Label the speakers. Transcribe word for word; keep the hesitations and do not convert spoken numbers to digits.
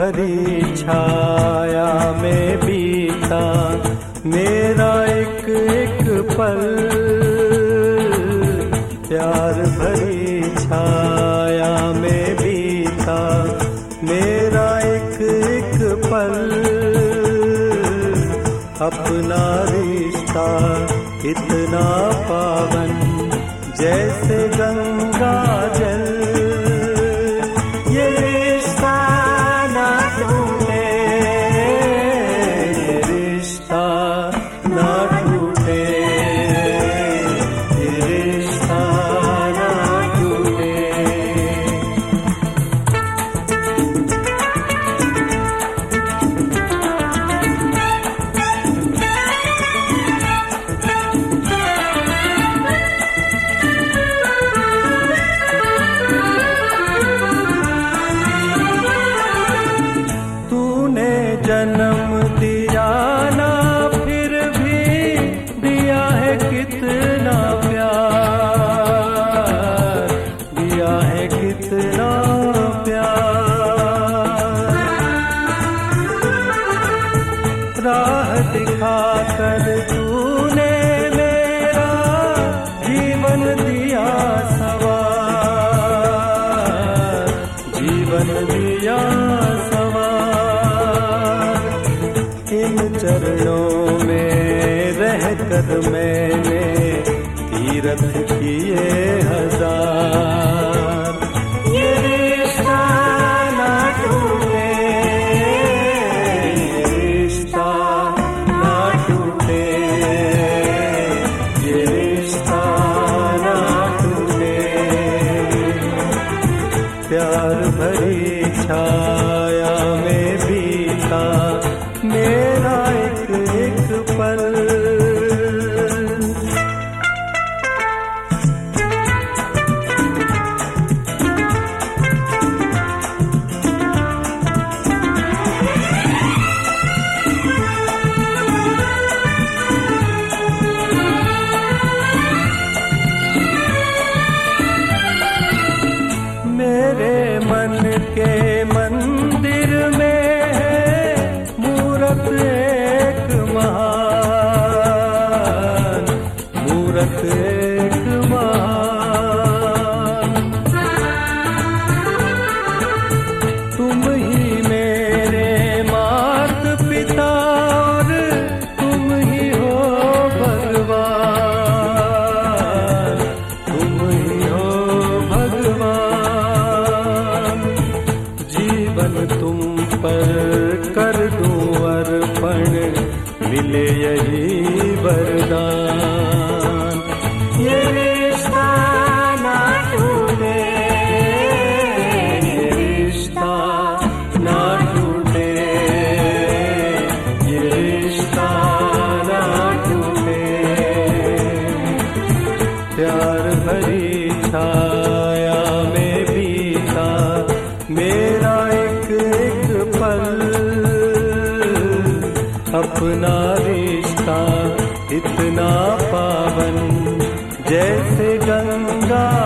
Speaker 1: भरी छाया में बीता मेरा एक एक पल, प्यार भरी छाया में बीता मेरा एक एक पल। अपना रिश्ता इतना पावन जैसे गंगा जल, ये रिश्ता ना टूटे, ये रिश्ता ना टूटे, ये रिश्ता ना टूटे। जन्म दिया ना फिर भी दिया है कितना प्यार, दिया है कितना प्यार। राह दिखाकर तूने मेरा जीवन दिया सवार, जीवन दिया इन चरणों में रहकर मैंने तीरथ किए हजार। ये रिश्ता ना टूटे, ये रिश्ता ना टूटे, ये रिश्ता ना टूटे। प्यार भरी छाया में बीता मेरा एक एक पल। मेरे मन के मंदिर में एक महान, मूरत एक महान। तुम ही मेरे मात पिता और तुम ही हो भगवान, तुम ही हो भगवान। जीवन तुम पर कर दूं अर्पण, मिले यही वरदान। ये रिश्ता ना टूटे, ये रिश्ता ना टूटे, ये रिश्ता ना टूटे। प्यार भरी छाया में बीता मेरा एक एक पल। अपना रिश्ता इतना पावन जैसे गंगा